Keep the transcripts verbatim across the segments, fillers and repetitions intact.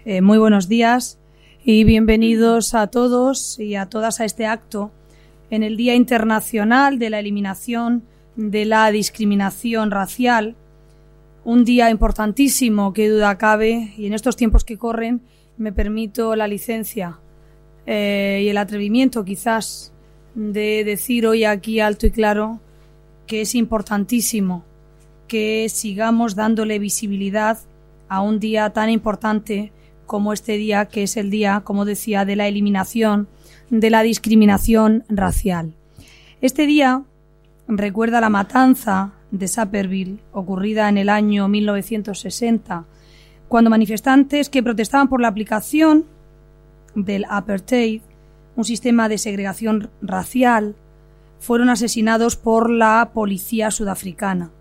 Eh, muy buenos días y bienvenidos a todos y a todas a este acto en el Día Internacional de la Eliminación de la Discriminación Racial. Un día importantísimo, que duda cabe, y en estos tiempos que corren me permito la licencia eh, y el atrevimiento quizás de decir hoy aquí alto y claro que es importantísimo que sigamos dándole visibilidad a un día tan importante como este día, que es el día, como decía, de la eliminación de la discriminación racial. Este día recuerda la matanza de Sapperville, ocurrida en el año mil novecientos sesenta, cuando manifestantes que protestaban por la aplicación del apartheid, un sistema de segregación racial, fueron asesinados por la policía sudafricana.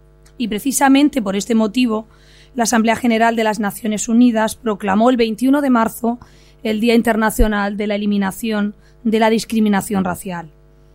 Y precisamente por este motivo, la Asamblea General de las Naciones Unidas proclamó el veintiuno de marzo el Día Internacional de la Eliminación de la Discriminación Racial.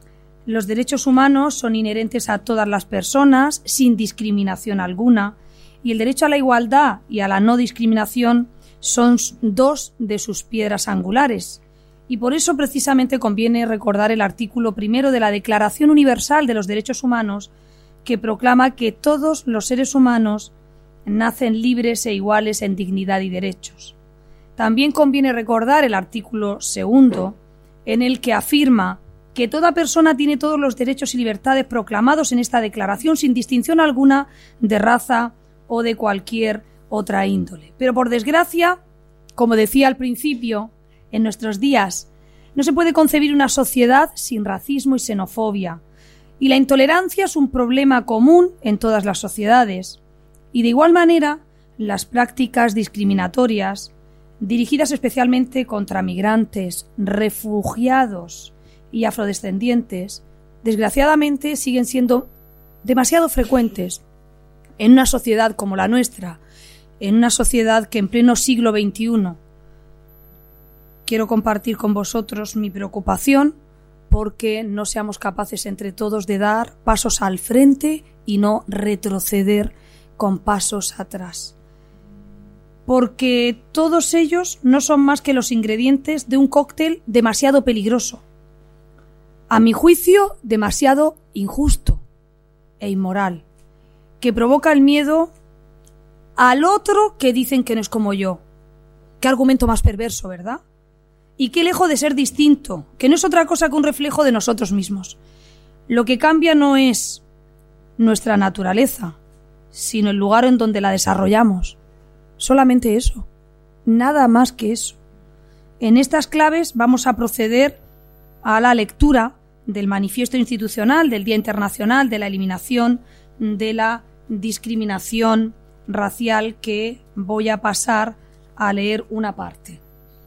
Los derechos humanos son inherentes a todas las personas, sin discriminación alguna, y el derecho a la igualdad y a la no discriminación son dos de sus piedras angulares. Y por eso precisamente conviene recordar el artículo primero de la Declaración Universal de los Derechos Humanos, que proclama que todos los seres humanos nacen libres e iguales en dignidad y derechos. También conviene recordar el artículo segundo, en el que afirma que toda persona tiene todos los derechos y libertades proclamados en esta declaración sin distinción alguna de raza o de cualquier otra índole. Pero por desgracia, como decía al principio, en nuestros días no se puede concebir una sociedad sin racismo y xenofobia, y la intolerancia es un problema común en todas las sociedades. Y de igual manera, las prácticas discriminatorias, dirigidas especialmente contra migrantes, refugiados y afrodescendientes, desgraciadamente siguen siendo demasiado frecuentes en una sociedad como la nuestra, en una sociedad que en pleno siglo veintiuno quiero compartir con vosotros mi preocupación porque no seamos capaces entre todos de dar pasos al frente y no retroceder con pasos atrás. Porque todos ellos no son más que los ingredientes de un cóctel demasiado peligroso, a mi juicio demasiado injusto e inmoral, que provoca el miedo al otro que dicen que no es como yo. Qué argumento más perverso, ¿verdad? Y qué lejos de ser distinto, que no es otra cosa que un reflejo de nosotros mismos. Lo que cambia no es nuestra naturaleza, sino el lugar en donde la desarrollamos. Solamente eso, nada más que eso. En estas claves vamos a proceder a la lectura del Manifiesto Institucional del Día Internacional de la Eliminación de la Discriminación Racial, que voy a pasar a leer una parte.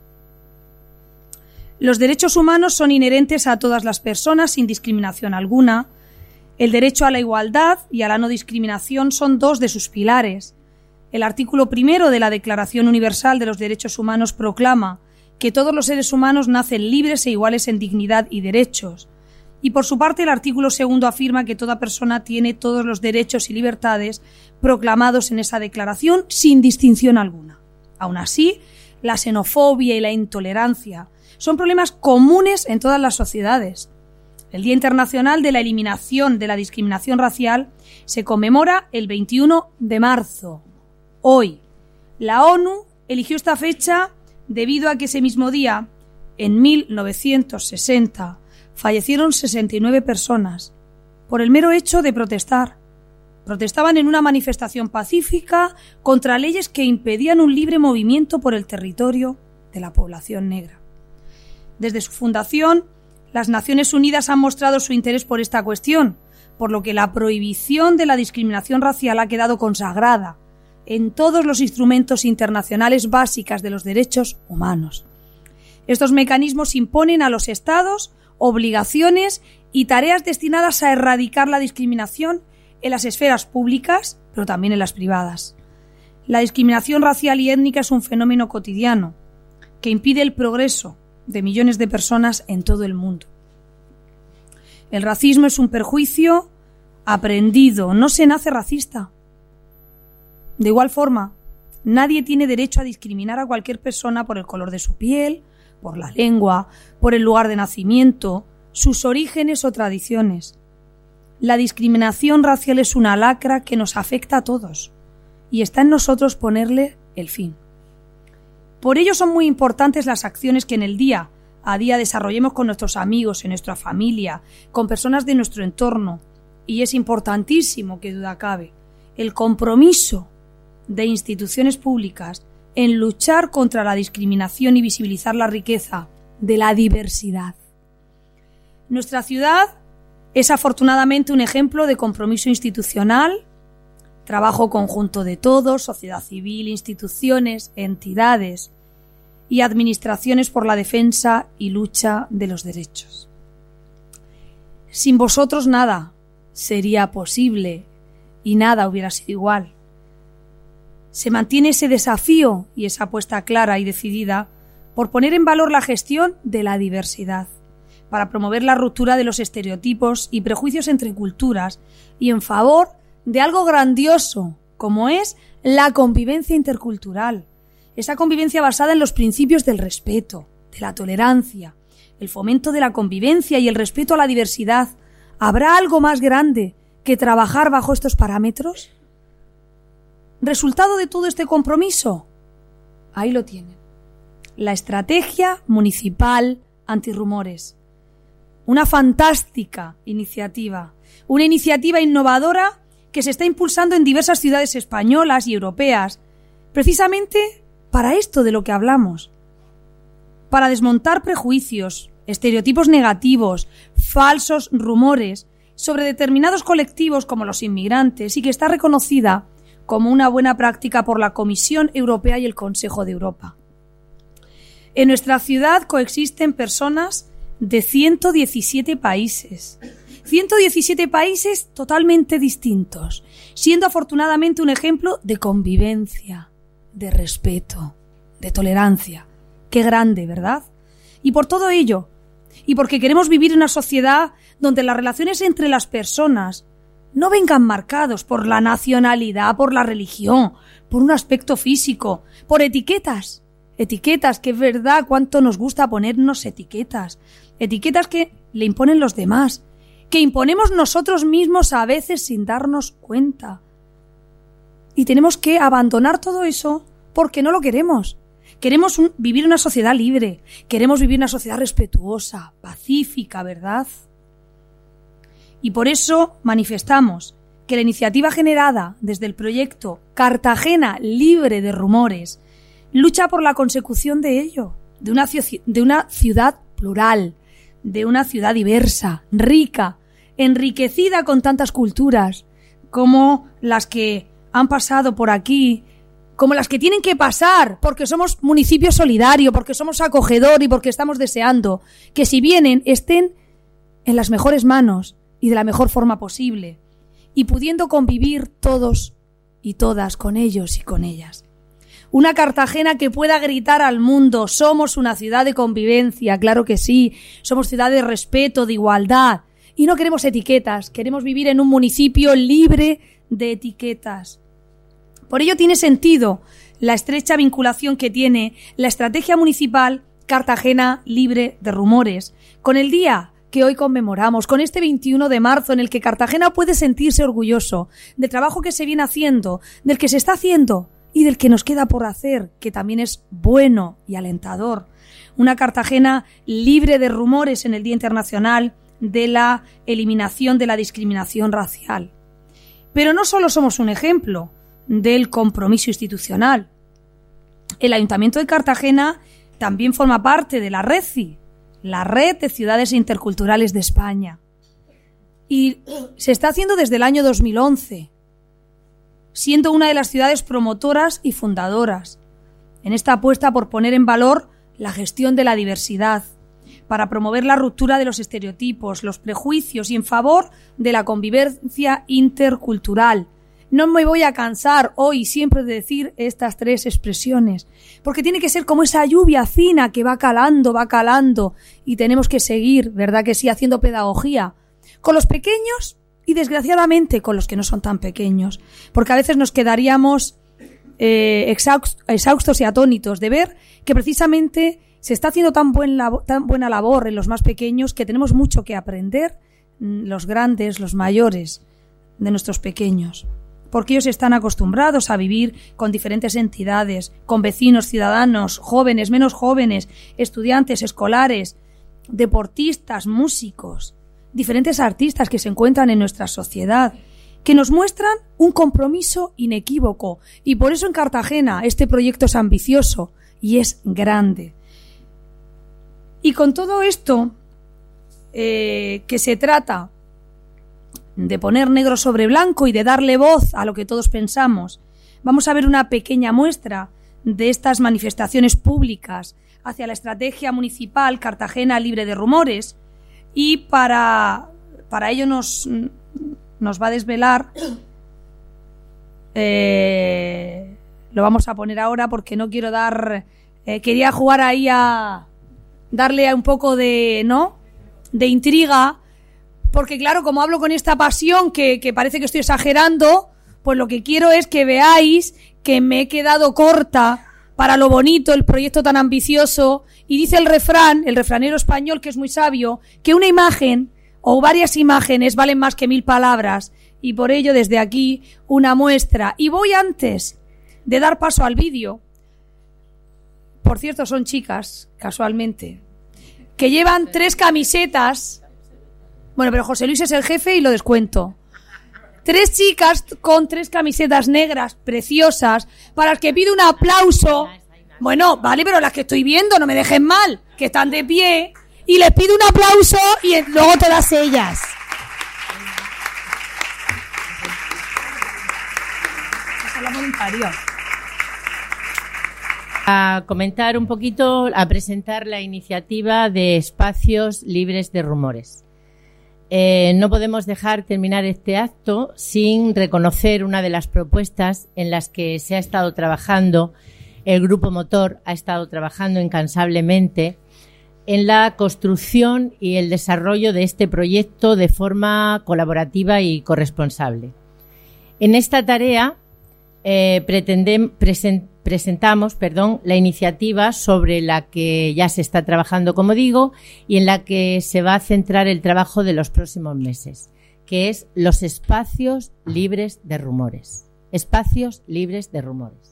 Los derechos humanos son inherentes a todas las personas sin discriminación alguna. El derecho a la igualdad y a la no discriminación son dos de sus pilares. El artículo primero de la Declaración Universal de los Derechos Humanos proclama que todos los seres humanos nacen libres e iguales en dignidad y derechos. Y por su parte el artículo segundo afirma que toda persona tiene todos los derechos y libertades proclamados en esa declaración sin distinción alguna. Aún así, la xenofobia y la intolerancia son problemas comunes en todas las sociedades. El Día Internacional de la Eliminación de la Discriminación Racial se conmemora el veintiuno de marzo. Hoy, la ONU eligió esta fecha debido a que ese mismo día, en mil novecientos sesenta, fallecieron sesenta y nueve personas por el mero hecho de protestar. Protestaban en una manifestación pacífica contra leyes que impedían un libre movimiento por el territorio de la población negra. Desde su fundación, las Naciones Unidas han mostrado su interés por esta cuestión, por lo que la prohibición de la discriminación racial ha quedado consagrada en todos los instrumentos internacionales básicos de los derechos humanos. Estos mecanismos imponen a los Estados obligaciones y tareas destinadas a erradicar la discriminación en las esferas públicas, pero también en las privadas. La discriminación racial y étnica es un fenómeno cotidiano que impide el progreso de millones de personas en todo el mundo. El racismo es un perjuicio aprendido, no se nace racista. De igual forma, Nadie tiene derecho a discriminar a cualquier persona por el color de su piel, por la lengua, por el lugar de nacimiento, sus orígenes o tradiciones. La discriminación racial es una lacra que nos afecta a todos y está en nosotros ponerle el fin. Por ello son muy importantes las acciones que en el día a día desarrollemos con nuestros amigos, en nuestra familia, con personas de nuestro entorno. Y es importantísimo, que duda cabe, el compromiso de instituciones públicas en luchar contra la discriminación y visibilizar la riqueza de la diversidad. Nuestra ciudad es afortunadamente un ejemplo de compromiso institucional, trabajo conjunto de todos, sociedad civil, instituciones, entidades y administraciones por la defensa y lucha de los derechos. Sin vosotros nada sería posible y nada hubiera sido igual. Se mantiene ese desafío y esa apuesta clara y decidida por poner en valor la gestión de la diversidad, para promover la ruptura de los estereotipos y prejuicios entre culturas y en favor de algo grandioso, como es la convivencia intercultural. Esa convivencia basada en los principios del respeto, de la tolerancia, el fomento de la convivencia y el respeto a la diversidad. ¿Habrá algo más grande que trabajar bajo estos parámetros? ¿Resultado de todo este compromiso? Ahí lo tienen. La Estrategia Municipal Antirrumores. Una fantástica iniciativa. Una iniciativa innovadora que se está impulsando en diversas ciudades españolas y europeas, precisamente para esto de lo que hablamos. Para desmontar prejuicios, estereotipos negativos, falsos rumores sobre determinados colectivos como los inmigrantes y que está reconocida como una buena práctica por la Comisión Europea y el Consejo de Europa. En nuestra ciudad coexisten personas de ciento diecisiete países. ciento diecisiete países totalmente distintos, siendo afortunadamente un ejemplo de convivencia, de respeto, de tolerancia. Qué grande, ¿verdad? Y por todo ello, y porque queremos vivir en una sociedad donde las relaciones entre las personas no vengan marcados por la nacionalidad, por la religión, por un aspecto físico, por etiquetas. Etiquetas, que es verdad cuánto nos gusta ponernos etiquetas. Etiquetas que le imponen los demás, que imponemos nosotros mismos a veces sin darnos cuenta. Y tenemos que abandonar todo eso porque no lo queremos. Queremos un, vivir una sociedad libre, queremos vivir una sociedad respetuosa, pacífica, ¿verdad? Y por eso manifestamos que la iniciativa generada desde el proyecto Cartagena Libre de Rumores lucha por la consecución de ello, de una, de una ciudad plural, de una ciudad diversa, rica, enriquecida con tantas culturas como las que han pasado por aquí, como las que tienen que pasar, porque somos municipio solidario, porque somos acogedor y porque estamos deseando que si vienen estén en las mejores manos y de la mejor forma posible, y pudiendo convivir todos y todas con ellos y con ellas. Una Cartagena que pueda gritar al mundo: somos una ciudad de convivencia, claro que sí, somos ciudad de respeto, de igualdad, y no queremos etiquetas, queremos vivir en un municipio libre de etiquetas. Por ello tiene sentido la estrecha vinculación que tiene la estrategia municipal Cartagena Libre de Rumores con el día que hoy conmemoramos, con este veintiuno de marzo en el que Cartagena puede sentirse orgulloso del trabajo que se viene haciendo, del que se está haciendo y del que nos queda por hacer, que también es bueno y alentador. Una Cartagena libre de rumores en el Día Internacional de la Eliminación de la Discriminación Racial. Pero no solo somos un ejemplo del compromiso institucional. El Ayuntamiento de Cartagena también forma parte de la RECI, la Red de Ciudades Interculturales de España. Y se está haciendo desde el año dos mil once, siendo una de las ciudades promotoras y fundadoras en esta apuesta por poner en valor la gestión de la diversidad, para promover la ruptura de los estereotipos, los prejuicios y en favor de la convivencia intercultural. No me voy a cansar hoy siempre de decir estas tres expresiones, porque tiene que ser como esa lluvia fina que va calando, va calando, y tenemos que seguir, ¿verdad que sí?, haciendo pedagogía con los pequeños y desgraciadamente con los que no son tan pequeños, porque a veces nos quedaríamos eh, exhaustos y atónitos de ver que precisamente se está haciendo tan, buen labo- tan buena labor en los más pequeños que tenemos mucho que aprender los grandes, los mayores de nuestros pequeños, porque ellos están acostumbrados a vivir con diferentes entidades, con vecinos, ciudadanos, jóvenes, menos jóvenes, estudiantes, escolares, deportistas, músicos, diferentes artistas que se encuentran en nuestra sociedad, que nos muestran un compromiso inequívoco. Y por eso en Cartagena este proyecto es ambicioso y es grande. Y con todo esto, eh, que se trata de poner negro sobre blanco y de darle voz a lo que todos pensamos, vamos a ver una pequeña muestra de estas manifestaciones públicas hacia la estrategia municipal Cartagena libre de rumores. Y para, para ello nos, nos va a desvelar, eh, lo vamos a poner ahora porque no quiero dar, eh, quería jugar ahí a darle un poco de, ¿no?, de intriga, porque claro, como hablo con esta pasión que, que parece que estoy exagerando, pues lo que quiero es que veáis que me he quedado corta para lo bonito, el proyecto tan ambicioso. Y dice el refrán, el refranero español, que es muy sabio, que una imagen o varias imágenes valen más que mil palabras, y por ello desde aquí una muestra. Y voy, antes de dar paso al vídeo, por cierto son chicas, casualmente, que llevan tres camisetas. Bueno, pero José Luis es el jefe y lo descuento. Tres chicas con tres camisetas negras preciosas, para las que pido un aplauso. Bueno, vale, pero las que estoy viendo, no me dejen mal, que están de pie, y les pido un aplauso y luego todas ellas. A comentar un poquito, a presentar la iniciativa de Espacios Libres de Rumores. Eh, no podemos dejar terminar este acto sin reconocer una de las propuestas en las que se ha estado trabajando. El Grupo Motor ha estado trabajando incansablemente en la construcción y el desarrollo de este proyecto de forma colaborativa y corresponsable. En esta tarea eh, pretendem, presen, presentamos perdón, la iniciativa sobre la que ya se está trabajando, como digo, y en la que se va a centrar el trabajo de los próximos meses, que es los espacios libres de rumores. Espacios libres de rumores.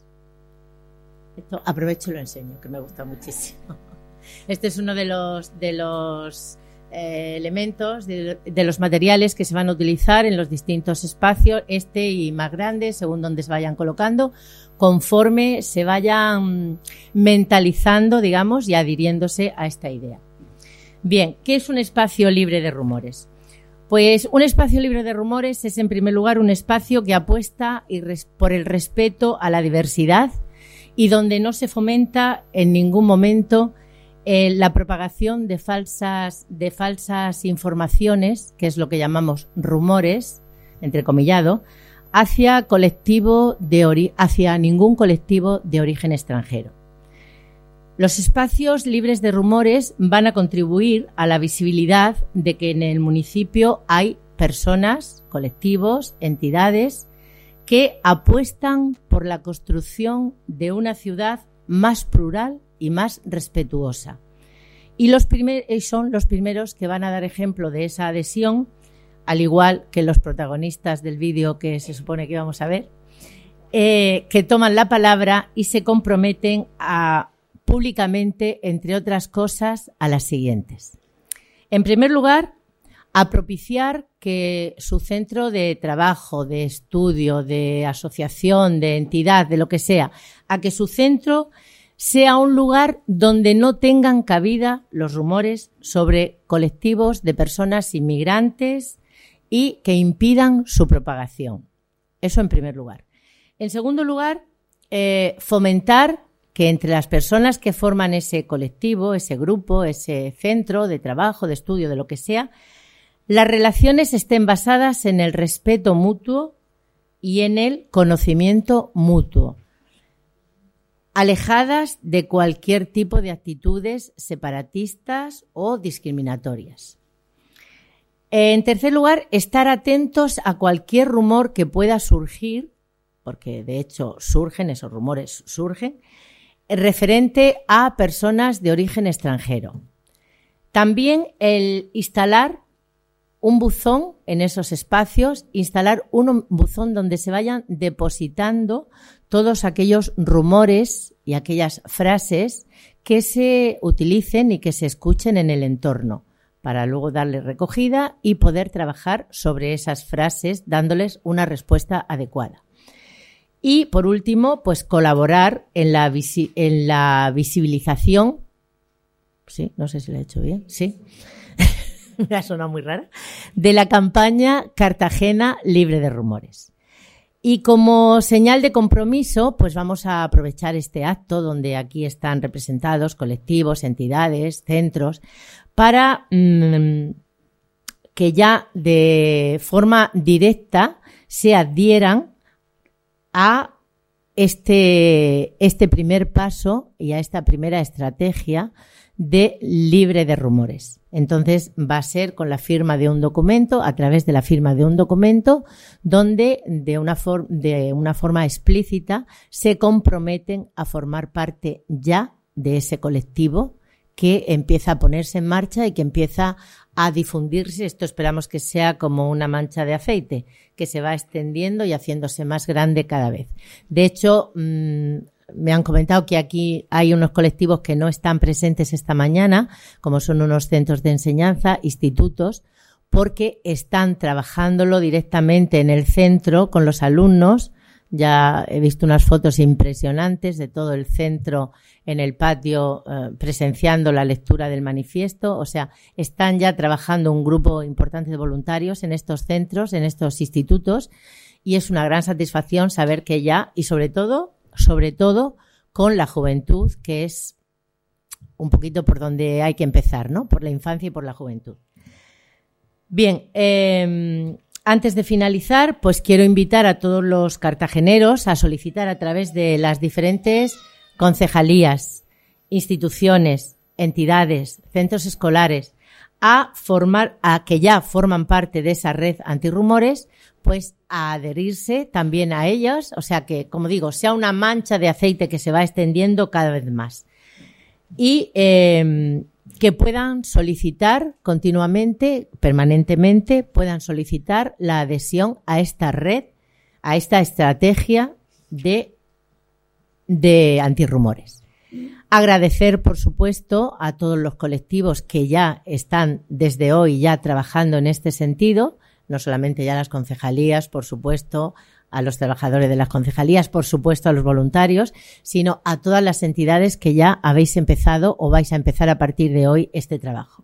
Esto aprovecho y lo enseño, que me gusta muchísimo. Este es uno de los, de los eh, elementos, de, de los materiales que se van a utilizar en los distintos espacios, este y más grandes, según donde se vayan colocando, conforme se vayan mentalizando, digamos, y adhiriéndose a esta idea. Bien, ¿qué es un espacio libre de rumores? Pues un espacio libre de rumores es, en primer lugar, un espacio que apuesta y res- por el respeto a la diversidad y donde no se fomenta en ningún momento eh, la propagación de falsas, de falsas informaciones, que es lo que llamamos rumores, entrecomillado, hacia colectivo de ori- hacia ningún colectivo de origen extranjero. Los espacios libres de rumores van a contribuir a la visibilidad de que en el municipio hay personas, colectivos, entidades que apuestan por la construcción de una ciudad más plural y más respetuosa. Y los primer- son los primeros que van a dar ejemplo de esa adhesión, al igual que los protagonistas del vídeo que se supone que vamos a ver, eh, que toman la palabra y se comprometen a públicamente, entre otras cosas, a las siguientes. En primer lugar, a propiciar que su centro de trabajo, de estudio, de asociación, de entidad, de lo que sea, a que su centro sea un lugar donde no tengan cabida los rumores sobre colectivos de personas inmigrantes y que impidan su propagación. Eso en primer lugar. En segundo lugar, eh, fomentar que entre las personas que forman ese colectivo, ese grupo, ese centro de trabajo, de estudio, de lo que sea, las relaciones estén basadas en el respeto mutuo y en el conocimiento mutuo, alejadas de cualquier tipo de actitudes separatistas o discriminatorias. En tercer lugar, estar atentos a cualquier rumor que pueda surgir porque de hecho surgen, esos rumores surgen, referente a personas de origen extranjero. También el instalar un buzón en esos espacios, instalar un buzón donde se vayan depositando todos aquellos rumores y aquellas frases que se utilicen y que se escuchen en el entorno, para luego darle recogida y poder trabajar sobre esas frases dándoles una respuesta adecuada. Y, por último, pues colaborar en la, visi- en la visibilización. Sí, no sé si lo he hecho bien. Sí. Me ha sonado muy rara. De la campaña Cartagena Libre de Rumores. Y como señal de compromiso, pues vamos a aprovechar este acto donde aquí están representados colectivos, entidades, centros, para mmm, que ya de forma directa se adhieran a este, este primer paso y a esta primera estrategia de libre de rumores. Entonces va a ser con la firma de un documento, a través de la firma de un documento, donde de una, for- de una forma explícita se comprometen a formar parte ya de ese colectivo que empieza a ponerse en marcha y que empieza a difundirse. Esto esperamos que sea como una mancha de aceite, que se va extendiendo y haciéndose más grande cada vez. De hecho, mmm, me han comentado que aquí hay unos colectivos que no están presentes esta mañana, como son unos centros de enseñanza, institutos, porque están trabajándolo directamente en el centro con los alumnos. Ya he visto unas fotos impresionantes de todo el centro en el patio eh, presenciando la lectura del manifiesto. O sea, están ya trabajando un grupo importante de voluntarios en estos centros, en estos institutos, y es una gran satisfacción saber que ya, y sobre todo, sobre todo con la juventud, que es un poquito por donde hay que empezar, ¿no? Por la infancia y por la juventud. Bien, eh, antes de finalizar, pues quiero invitar a todos los cartageneros a solicitar a través de las diferentes concejalías, instituciones, entidades, centros escolares, a formar, a que ya forman parte de esa red antirrumores, pues a adherirse también a ellas, o sea que, como digo, sea una mancha de aceite que se va extendiendo cada vez más. Y eh, que puedan solicitar continuamente, permanentemente, puedan solicitar la adhesión a esta red, a esta estrategia de, de antirrumores. Agradecer, por supuesto, a todos los colectivos que ya están desde hoy ya trabajando en este sentido, no solamente ya las concejalías, por supuesto, a los trabajadores de las concejalías, por supuesto, a los voluntarios, sino a todas las entidades que ya habéis empezado o vais a empezar a partir de hoy este trabajo.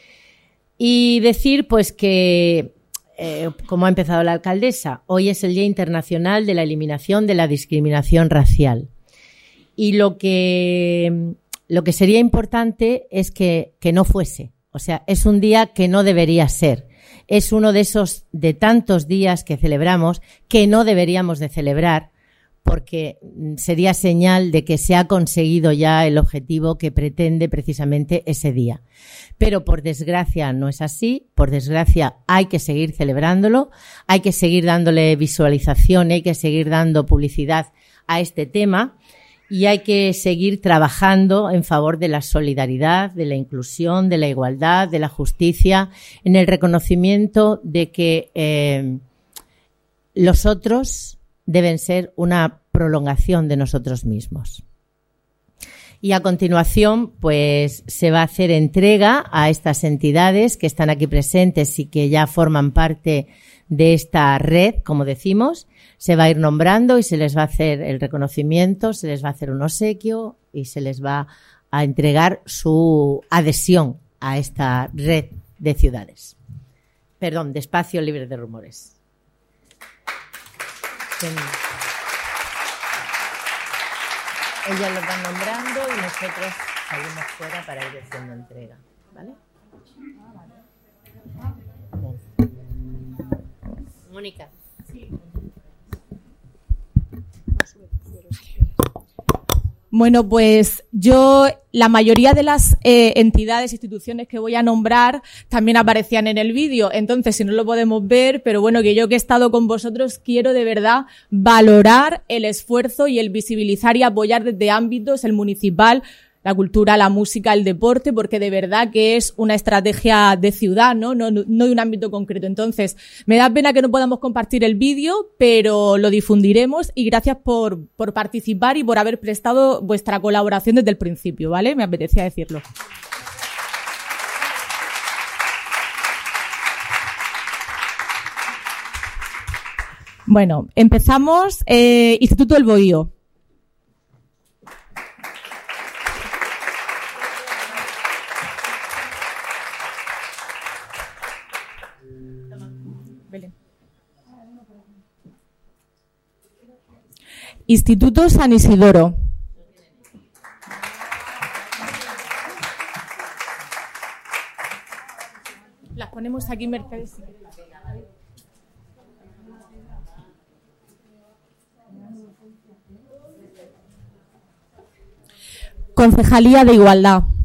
Y decir, pues, que, eh, como ha empezado la alcaldesa, hoy es el Día Internacional de la Eliminación de la Discriminación Racial. Y lo que, lo que sería importante es que, que no fuese. O sea, es un día que no debería ser. Es uno de esos, de tantos días que celebramos que no deberíamos de celebrar, porque sería señal de que se ha conseguido ya el objetivo que pretende precisamente ese día. Pero por desgracia no es así, por desgracia hay que seguir celebrándolo, hay que seguir dándole visualización, hay que seguir dando publicidad a este tema. Y hay que seguir trabajando en favor de la solidaridad, de la inclusión, de la igualdad, de la justicia, en el reconocimiento de que eh, los otros deben ser una prolongación de nosotros mismos. Y a continuación, pues se va a hacer entrega a estas entidades que están aquí presentes y que ya forman parte de esta red, como decimos. Se va a ir nombrando y se les va a hacer el reconocimiento, se les va a hacer un obsequio y se les va a entregar su adhesión a esta red de ciudades. Perdón, de espacios libres de rumores. Ellas los van nombrando y nosotros salimos fuera para ir haciendo entrega, ¿vale? Mónica. Sí. Bueno, pues yo, la mayoría de las eh, entidades, instituciones que voy a nombrar también aparecían en el vídeo, entonces si no lo podemos ver, pero bueno, que yo que he estado con vosotros quiero de verdad valorar el esfuerzo y el visibilizar y apoyar desde ámbitos, el municipal, la cultura, la música, el deporte, porque de verdad que es una estrategia de ciudad, ¿no? No, no, no de un ámbito concreto. Entonces, me da pena que no podamos compartir el vídeo, pero lo difundiremos y gracias por, por participar y por haber prestado vuestra colaboración desde el principio, ¿vale? Me apetecía decirlo. Bueno, empezamos. Eh, Instituto El Bohío. Instituto San Isidoro. Las ponemos aquí, Mercedes. Concejalía de Igualdad.